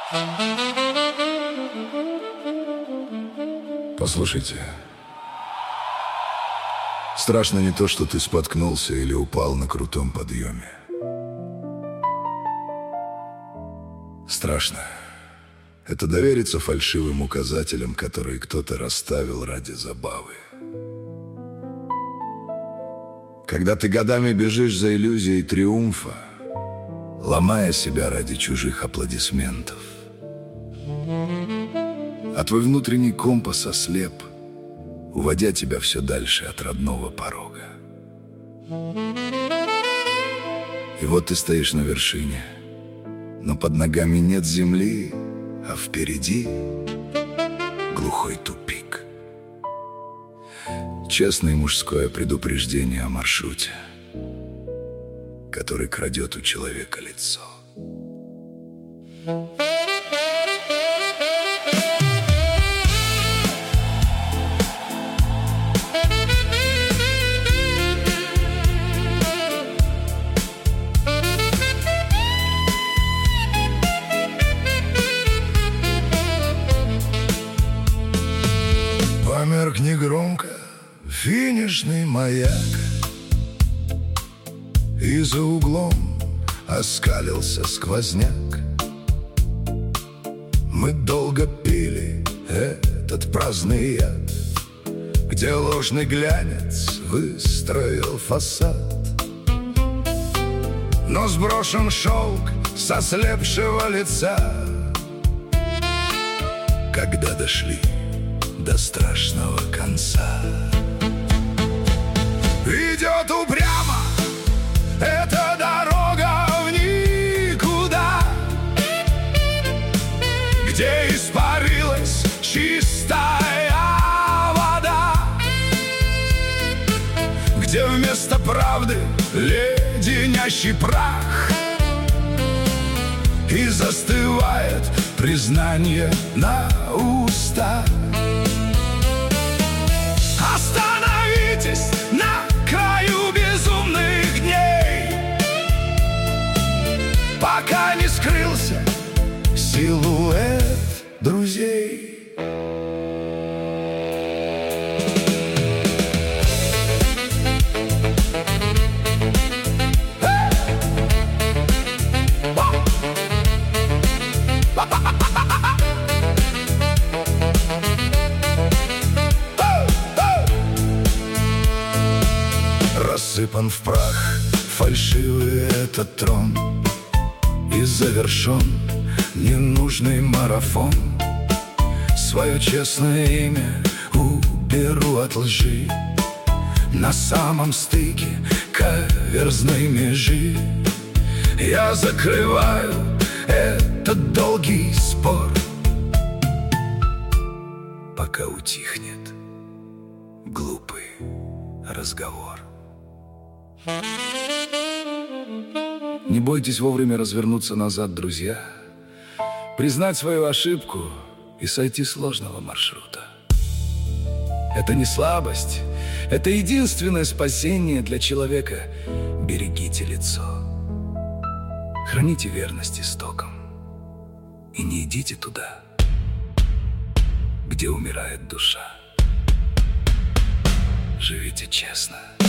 Послушайте, страшно не то, что ты споткнулся или упал на крутом подъеме. Страшно — это довериться фальшивым указателям, которые кто-то расставил ради забавы. Когда ты годами бежишь за иллюзией триумфа, ломая себя ради чужих аплодисментов, а твой внутренний компас ослеп, уводя тебя все дальше от родного порога. И вот ты стоишь на вершине, но под ногами нет земли, а впереди глухой тупик. Честное мужское предупреждение о маршруте, который крадет у человека лицо. Померк негромко финишный маяк, и за углом оскалился сквозняк. Мы долго пили этот праздный яд, где ложный глянец выстроил фасад. Но сброшен шелк с ослепшего лица, когда дошли до страшного конца. Идет упрямо эта дорога в никуда, где испарилась чистая вода, где вместо правды леденящий прах, и застывает признание на устах. Остановитесь на краю безумных дней, пока не скрылся силуэт друзей. Рассыпан в прах фальшивый этот трон, и завершен ненужный марафон. Свое честное имя уберу от лжи, на самом стыке каверзной межи. Я закрываю этот долгий спор, пока утихнет глупый разговор. Не бойтесь вовремя развернуться назад, друзья, признать свою ошибку и сойти с ложного маршрута. Это не слабость, это единственное спасение для человека. Берегите лицо, храните верность истокам и не идите туда, где умирает душа. Живите честно.